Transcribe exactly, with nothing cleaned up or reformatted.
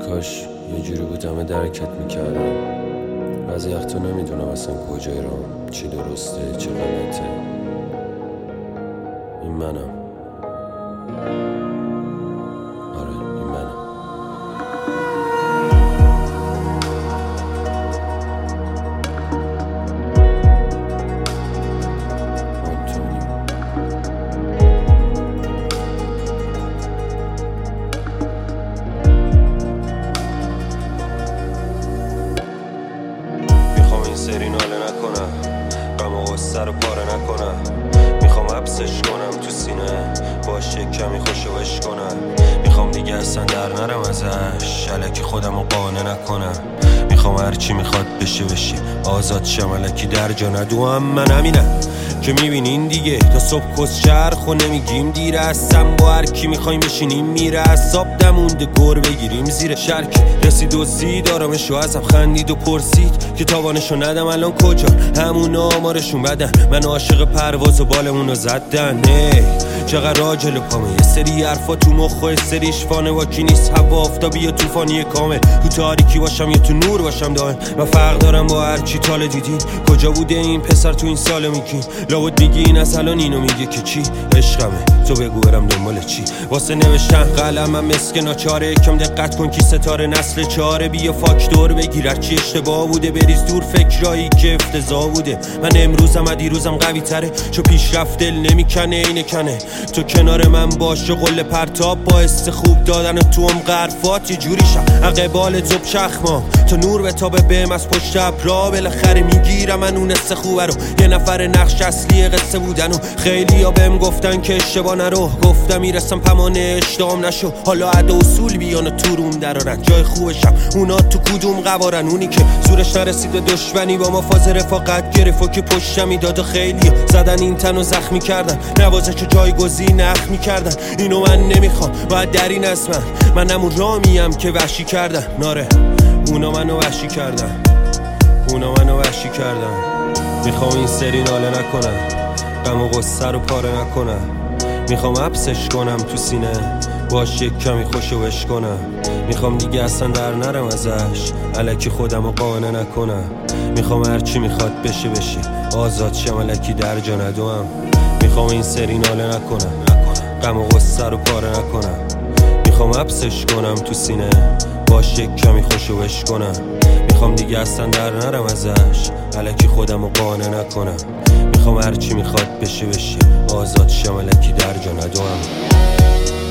کاش یه جوری بودم درکت میکردم. بعضی وقتا نمیدونم اصلا کجای رام، چی درسته چی غلطه. این منم. آره این منم. سری ناله نکنم، غم و غصه رو پاره نکنم. میخوام حبسش کنم تو سینه، باشه کمی خوشوش کنم. میخوام دیگه اصلا در نرم ازش، الکی خودم رو قانع نکنم. میخوام هرچی میخواد بشه بشه، آزاد شم الکی در جا ندوام. من همینم که میبینین دیگه، تا صبح کس چرخ و نمیگیم دیره. هستم با هر کی میخوایم بشینیم میره، حساب دمونده گر بگیریم زیر شرک. رسید و زید آرامشو ازم خندید و پرسید که تاوانشو ندم الان کجا. همون آمارشون بدن، من عاشق پرواز و بالمونو زدن. هی چقدر راجل و پامه، یه سری حرفا تو مخ و یه سریش فانه. واکی نیست هوا آفتابی یا طوفانی کامل، تو تاریکی باشم یا تو نور باشم دائم. من فرق دارم با هر چی تاله دیدین. کجا بوده این پسر تو این سال میگین؟ لابد میگی این از الان اینو میگه که چی عشقمه، تو بگو برم دنبال چی. واسه نوشتن قلمم مسک ناچاره، یکم دقت کن کی ستاره نسل چاره. بیا فاکتور بگیر هرچی اشتباه بوده، بریز دور فکرایی که افتضاح بوده. من امروزم از دیروزم قوی تره، چو پیشرفت دل نمیکنه اینه کنه. تو کنار من باش قله پرتاب، باعث خوب دادن تو هم غرفات. یه جوری شم عقبال زب چخما، تو نور به تابه بهم از پشت ابرا. بالاخره میگیرم من اون است خوبه رو، یه نفر نقش اصلی قصه بودن. و خیلی ها بهم گفتن که اشتباه نرو، گفتم میرسم پمانه اشتام نشو. حالا عدا اصول بیان و تو روم درارن، جای خوبشم اونا تو کدوم قوارن. اونی که زورش نرسید به دشمنی با ما فاز رفاقت گرفت و که پشتم میداد. و خیلی زدن این تنو زخمی کردن، نوازش جایگزین نخ میکردن. اینو من نمیخوام، باید در این از من من همون رامیم که وحشی کردن. ناره اونا منو وحشی کردن، اونا منو وحشی کردن. میخوام این سری ناله نکنم، غم و غصه رو پاره نکنم. میخوام حبسش کنم تو سینه، باش یک کمی خوشوش کنم. میخوام دیگه اصلا در نرم ازش، الکی خودم رو قانع نکنم. میخوام هرچی میخواد بشه بشه، آزاد شم الکی در جا ندوام. میخوام این سری ناله نکنم، غم و غصه رو پاره نکنم. میخوام حبسش کنم تو سینه، باش یک کمی خوشوش کنم. میخوام دیگه اصلا در نرم ازش، الکی خودم رو قانع نکنم. میخوام هرچی میخواد بشه بشه، آزاد شم الکی در جا ندوام.